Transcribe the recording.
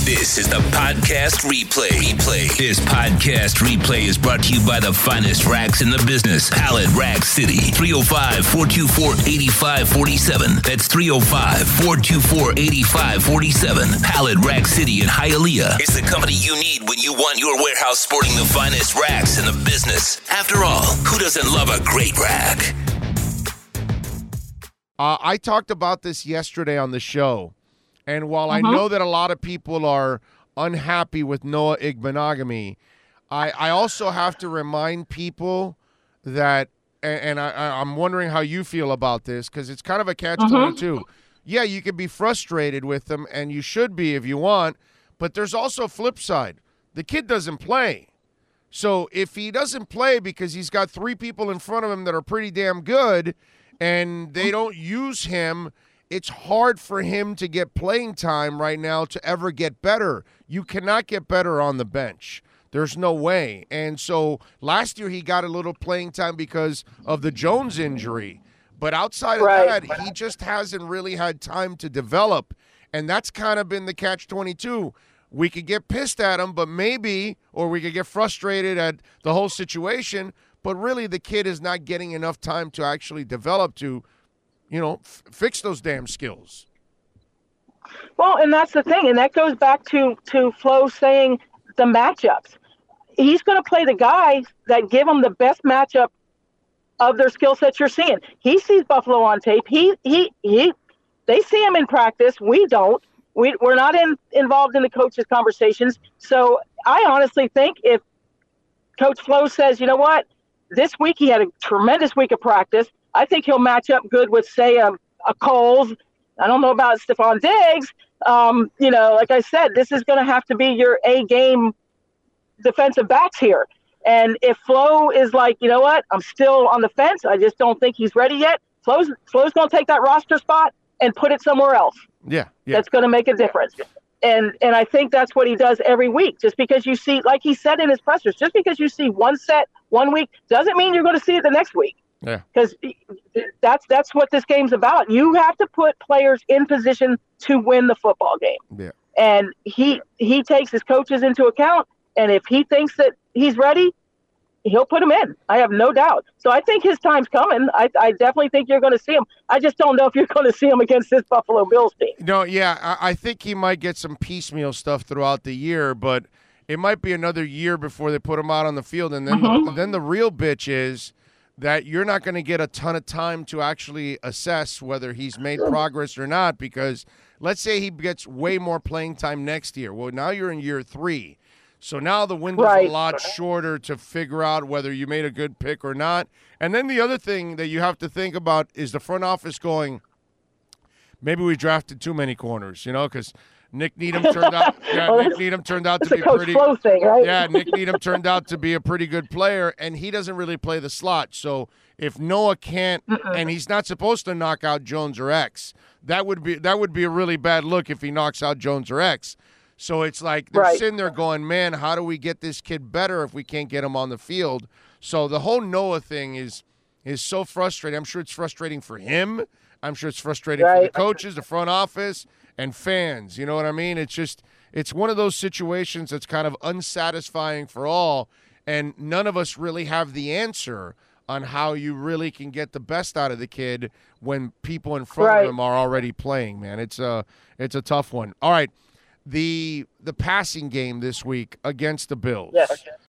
This is the podcast replay. This podcast replay is brought to you by the finest racks in the business. Pallet Rack City. 305-424-8547. That's 305-424-8547. Pallet Rack City in Hialeah is the company you need when you want your warehouse sporting the finest racks in the business. After all, who doesn't love a great rack? I talked about this yesterday on the show, and while I know that a lot of people are unhappy with Noah Igbinoghene, I also have to remind people that, and I'm wondering how you feel about this, because it's kind of a catch-22. Yeah, you can be frustrated with them, and you should be if you want, but there's also a flip side. The kid doesn't play. So if he doesn't play because he's got three people in front of him that are pretty damn good and they don't use him, it's hard for him to get playing time right now to ever get better. You cannot get better on the bench. There's no way. And so last year he got a little playing time because of the Jones injury. But outside of that, he just hasn't really had time to develop. And that's kind of been the catch-22. We could get pissed at him, but maybe, or we could get frustrated at the whole situation, but really the kid is not getting enough time to actually develop to, fix those damn skills. Well, and that's the thing, and that goes back to Flo saying the matchups. He's going to play the guys that give him the best matchup of their skill sets you're seeing. He sees Buffalo on tape. They see him in practice. We don't. We're not involved in the coaches' conversations. So I honestly think if Coach Flo says, you know what, this week he had a tremendous week of practice, I think he'll match up good with, say, a Coles. I don't know about Stephon Diggs. Like I said, this is going to have to be your A-game defensive backs here. And if Flo is like, you know what, I'm still on the fence, I just don't think he's ready yet, Flo's going to take that roster spot and put it somewhere else. Yeah. That's going to make a difference. And I think that's what he does every week. Just because you see, like he said in his pressers, just because you see one set 1 week doesn't mean you're going to see it the next week. Yeah. Because that's what this game's about. You have to put players in position to win the football game. Yeah. And he takes his coaches into account, and if he thinks that he's ready, he'll put him in. I have no doubt. So I think his time's coming. I definitely think you're going to see him. I just don't know if you're going to see him against this Buffalo Bills team. No, yeah, I think he might get some piecemeal stuff throughout the year, but it might be another year before they put him out on the field. And then the real bitch is that you're not going to get a ton of time to actually assess whether he's made progress or not, because let's say he gets way more playing time next year. Well, now you're in year 3. So now the window's a lot shorter to figure out whether you made a good pick or not. And then the other thing that you have to think about is the front office going, maybe we drafted too many corners, because Nick Needham turned out. Nick Needham turned out to be pretty. Thing, right? Yeah, Nick Needham turned out to be a pretty good player, and he doesn't really play the slot. So if Noah can't, and he's not supposed to knock out Jones or X, that would be a really bad look if he knocks out Jones or X. So it's like they're sitting there going, man, how do we get this kid better if we can't get him on the field? So the whole Noah thing is so frustrating. I'm sure it's frustrating for him. I'm sure it's frustrating for the coaches, the front office, and fans. You know what I mean? It's one of those situations that's kind of unsatisfying for all, and none of us really have the answer on how you really can get the best out of the kid when people in front of him are already playing, man. It's a tough one. All right. The passing game this week against the Bills. Yes.